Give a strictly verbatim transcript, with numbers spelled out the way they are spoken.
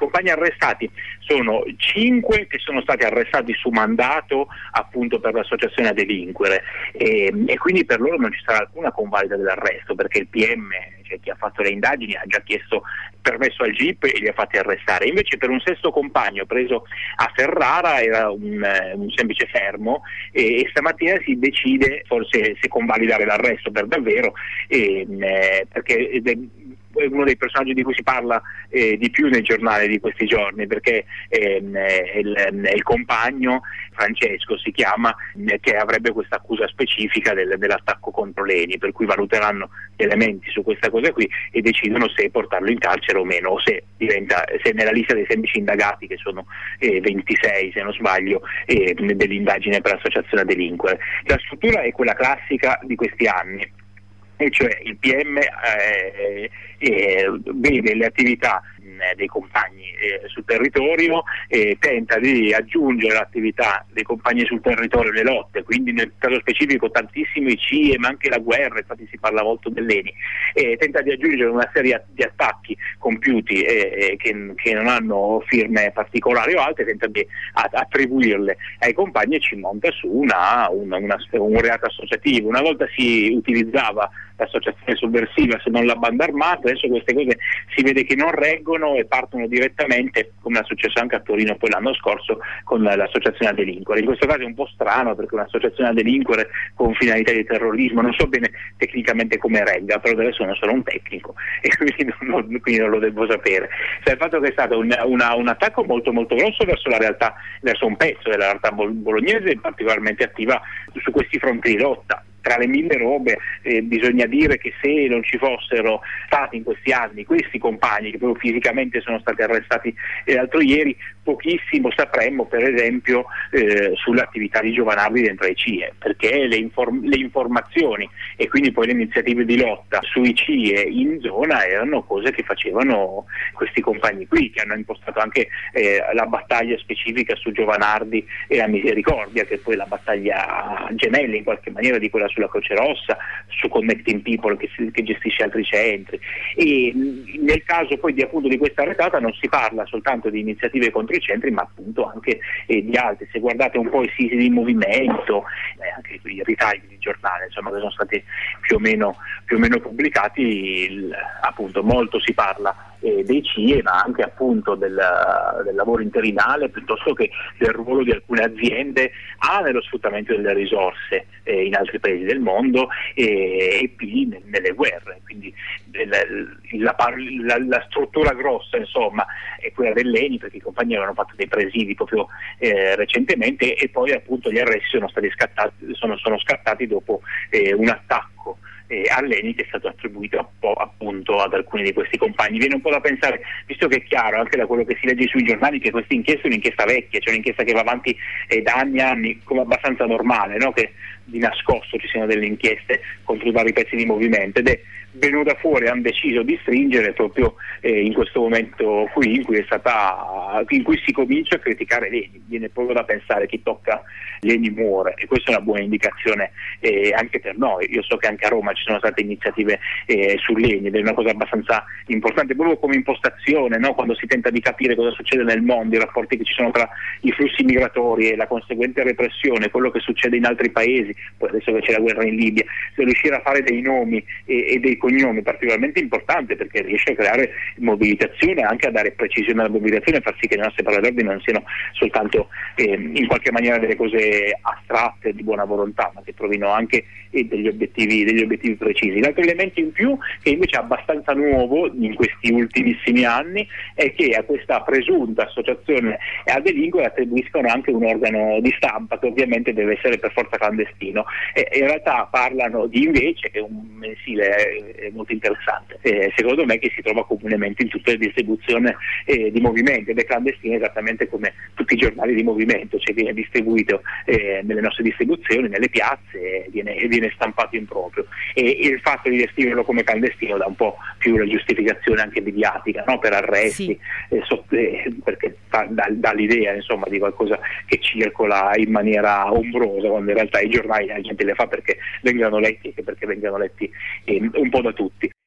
compagni arrestati sono cinque che sono stati arrestati su mandato appunto per l'associazione a delinquere e, e quindi per loro non ci sarà alcuna convalida dell'arresto, perché il P M, cioè chi ha fatto le indagini, ha già chiesto permesso al G I P e li ha fatti arrestare. Invece per un sesto compagno preso a Ferrara era un, un semplice fermo e, e stamattina si decide forse se convalidare l'arresto per davvero, e, eh, perché ed è uno dei personaggi di cui si parla eh, di più nei giornali di questi giorni, perché ehm, è, il, è il compagno, Francesco si chiama, eh, che avrebbe questa accusa specifica del, dell'attacco contro Leni, per cui valuteranno gli elementi su questa cosa qui e decidono se portarlo in carcere o meno, o se diventa, se nella lista dei semplici indagati, che sono eh, ventisei se non sbaglio, eh, dell'indagine per associazione a delinquere. La struttura è quella classica di questi anni, e cioè il P M eh, eh, vede le attività mh, dei compagni eh, sul territorio e tenta di aggiungere l'attività dei compagni sul territorio, le lotte, quindi nel caso specifico tantissimo i C I E, ma anche la guerra, infatti si parla molto dell'Eni, e tenta di aggiungere una serie di attacchi compiuti eh, che, che non hanno firme particolari o altre, tenta di attribuirle ai compagni e ci monta su una, una, una, un reato associativo. Una volta si utilizzava l'associazione sovversiva, se non la banda armata, adesso queste cose si vede che non reggono e partono direttamente, come è successo anche a Torino poi l'anno scorso con l'associazione a delinquere. In questo caso è un po' strano, perché un'associazione a delinquere con finalità di terrorismo, non so bene tecnicamente come regga, però adesso non sono un tecnico e quindi non, quindi non lo devo sapere. Cioè, il fatto che è stato un, una, un attacco molto molto grosso verso la realtà, verso un pezzo della realtà bolognese particolarmente attiva su questi fronti di lotta. Tra le mille robe eh, bisogna dire che se non ci fossero stati in questi anni questi compagni che proprio fisicamente sono stati arrestati eh, l'altro ieri, pochissimo sapremmo per esempio eh, sull'attività di Giovanardi dentro ai C I E, perché le, inform- le informazioni e quindi poi le iniziative di lotta sui C I E in zona erano cose che facevano questi compagni qui, che hanno impostato anche eh, la battaglia specifica su Giovanardi e la Misericordia, che è poi la battaglia gemella in qualche maniera di quella sulla Croce Rossa, su Connecting People che, si, che gestisce altri centri. E nel caso poi di appunto di questa retata non si parla soltanto di iniziative contro i centri, ma appunto anche eh, di altri. Se guardate un po' i siti di movimento, eh, anche i ritagli di giornale, insomma, che sono stati più o meno, più o meno pubblicati, il, appunto molto si parla eh, dei C I E, ma anche appunto del, del lavoro interinale, piuttosto che del ruolo di alcune aziende A nello sfruttamento delle risorse eh, in altri paesi del mondo e, e B nelle guerre. Quindi la, la, la, la struttura grossa insomma è quella dell'Eni, perché i compagni avevano fatto dei presidi proprio eh, recentemente, e poi appunto gli arresti sono stati scattati, sono, sono scattati dopo eh, un attacco eh, all'Eni che è stato attribuito un po' appunto ad alcuni di questi compagni. Viene un po' da pensare, visto che è chiaro anche da quello che si legge sui giornali, che questa inchiesta è un'inchiesta vecchia, cioè un'inchiesta che va avanti eh, da anni e anni, come abbastanza normale, no? Che di nascosto ci siano delle inchieste contro i vari pezzi di movimento, ed è venuta fuori, hanno deciso di stringere proprio eh, in questo momento qui in cui è stata in cui si comincia a criticare Leni. Viene proprio da pensare chi tocca Leni muore, e questa è una buona indicazione eh, anche per noi. Io so che anche a Roma ci sono state iniziative eh, su Leni, ed è una cosa abbastanza importante proprio come impostazione, no? Quando si tenta di capire cosa succede nel mondo, i rapporti che ci sono tra i flussi migratori e la conseguente repressione, quello che succede in altri paesi, poi adesso che c'è la guerra in Libia, se riuscire a fare dei nomi e, e dei cognomi particolarmente importante, perché riesce a creare mobilitazione, anche a dare precisione alla mobilitazione e far sì che le nostre parole d'ordine non siano soltanto eh, in qualche maniera delle cose astratte di buona volontà, ma che trovino anche eh, degli obiettivi degli obiettivi precisi. L'altro elemento in più, che invece è abbastanza nuovo in questi ultimissimi anni, è che a questa presunta associazione a delinquere attribuiscono anche un organo di stampa che ovviamente deve essere per forza clandestino, e in realtà parlano di Invece, che è un mensile eh, molto interessante, eh, secondo me, che si trova comunemente in tutte le distribuzioni eh, di movimento, ed è clandestino esattamente come tutti i giornali di movimento, cioè viene distribuito eh, nelle nostre distribuzioni, nelle piazze, e viene, e viene stampato in proprio, e il fatto di descriverlo come clandestino dà un po' più la giustificazione anche mediatica, no? Per arresti, sì. eh, so, eh, perché fa, dà, dà l'idea insomma di qualcosa che circola in maniera ombrosa, quando in realtà i giornali la gente le fa perché vengano letti e perché vengano letti eh, un po' da tutti.